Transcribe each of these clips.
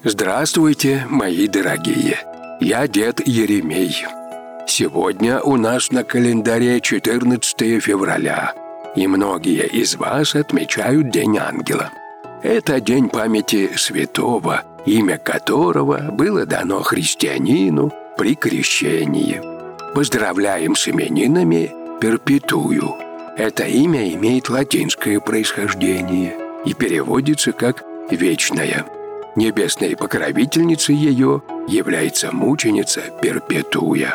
Здравствуйте, мои дорогие! Я дед Еремей. Сегодня у нас на календаре 14 февраля, и многие из вас отмечают День Ангела. Это день памяти святого, имя которого было дано христианину при крещении. Поздравляем с именинами Перпетую. Это имя имеет латинское происхождение и переводится как «вечная». Небесной покровительницей ее является мученица Перпетуя.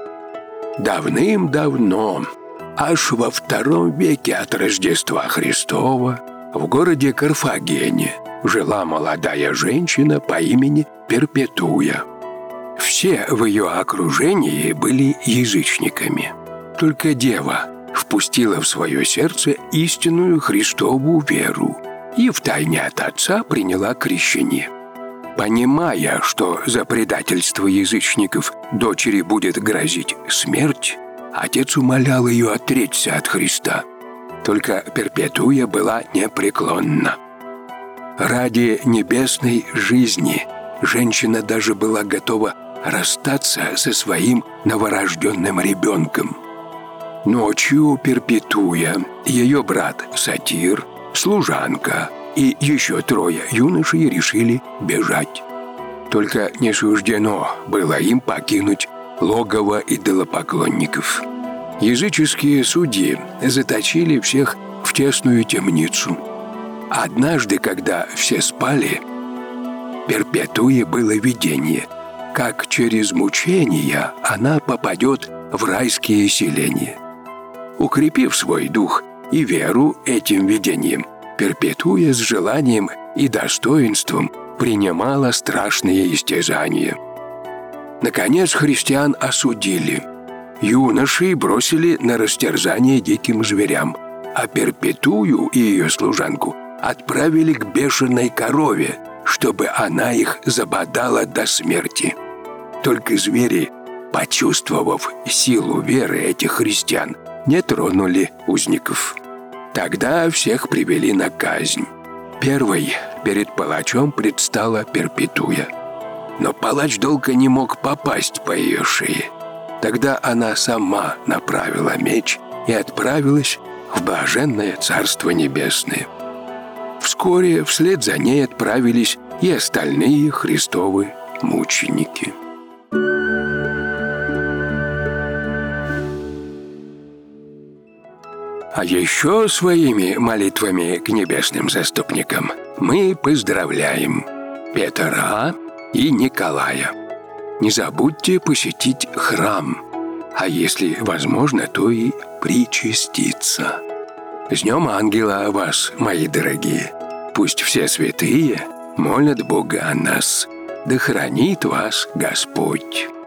Давным-давно, аж во II веке от Рождества Христова, в городе Карфагене жила молодая женщина по имени Перпетуя. Все в ее окружении были язычниками. Только дева впустила в свое сердце истинную Христову веру и втайне от отца приняла крещение. Понимая, что за предательство язычников дочери будет грозить смерть, отец умолял ее отречься от Христа. Только Перпетуя была непреклонна. Ради небесной жизни женщина даже была готова расстаться со своим новорожденным ребенком. Ночью Перпетуя, ее брат Сатир, служанка и еще 3 юношей решили бежать. Только не суждено было им покинуть логово идолопоклонников. Языческие судьи заточили всех в тесную темницу. Однажды, когда все спали, Перпетуе было видение, как через мучения она попадет в райские селения. Укрепив свой дух и веру этим видением, Перпетуя с желанием и достоинством принимала страшные истязания. Наконец христиан осудили. Юношей бросили на растерзание диким зверям, а Перпетую и ее служанку отправили к бешеной корове, чтобы она их забодала до смерти. Только звери, почувствовав силу веры этих христиан, не тронули узников. Тогда всех привели на казнь. Первой перед палачом предстала Перпетуя. Но палач долго не мог попасть по ее шее. Тогда она сама направила меч и отправилась в блаженное Царство Небесное. Вскоре вслед за ней отправились и остальные Христовы мученики. А еще своими молитвами к небесным заступникам мы поздравляем Петра и Николая. Не забудьте посетить храм, а если возможно, то и причаститься. С Днем Ангела вас, мои дорогие! Пусть все святые молят Бога о нас, да хранит вас Господь!